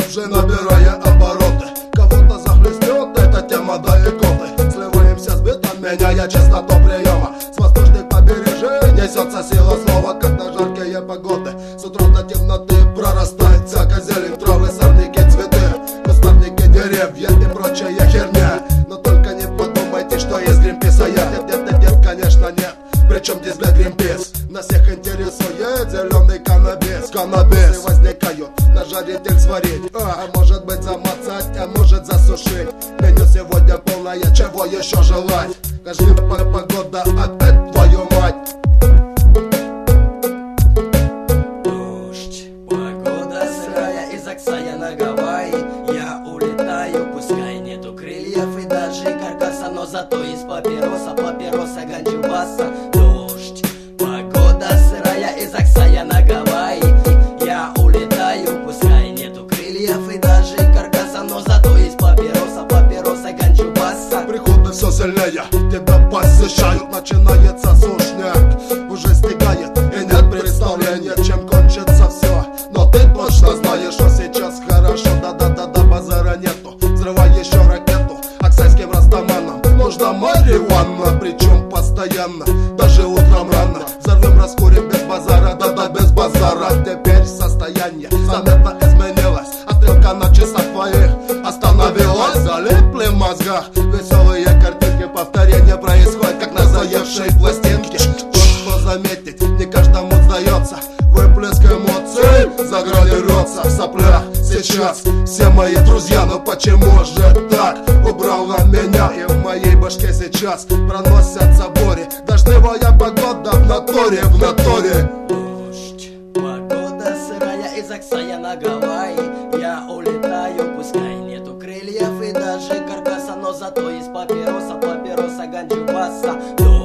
уже набирая обороты. Кого-то захлестнет эта тема далекоты. Сливаемся с битом, меняя частоту приема. С восточных побережий несется сила слова, когда жаркие погоды. С утра до темноты прорастает всякая зелень, травы, сорняки, цветы, кустарники, деревья и прочая херня. Но только не подумайте, что есть Гринпис, а я нет, конечно нет. Причем здесь, блядь, Гринпис? Нас всех интересует зеленый каннабис. Каннабис возникают на жаритель сварить, а может быть замацать, а может засушить. Меню сегодня полное, чего еще желать? Каждый погода опять, твою мать. Дождь, погода сырая, из Оксая на Гавайи. Я улетаю, пускай нету крыльев и даже каркаса, но зато из папироса, ганджубаса. Дождь, погода сырая, из Оксая на Гавайи. Я улетаю, пускай нету крыльев и даже каркаса, но зато из папироса, ганджубаса. Приходы все сильнее, тебя посещают, начинается сушняк, уже стигает и нет представления, чем кончится все. Но ты точно знаешь, что сейчас хорошо, да-да-да-да, базара нету. Взрывай еще ракету оксайским растаманам. Нужна марихуана, причем постоянно, даже утром рано. Взорвем, раскурим без базара, да-да, без базара. Теперь состояние заметно изменилось, а стрелка на часах твоих остановилась. Залипли в мозгах веселые картинки, повторение происходит, как на заевшей пластинке. Что заметить, не каждому сдается, выплеск эмоций заградируется в соплях. Сейчас все мои друзья, но почему же так? Убрала меня, и в моей башке сейчас проносятся бури. Дождливая погода в натуре, в натуре. Дождь, погода сырая, из Оксая на Гавайи. Я улетаю, пускай нету крыльев и даже каркаса, но зато из папироса, ганджубаса.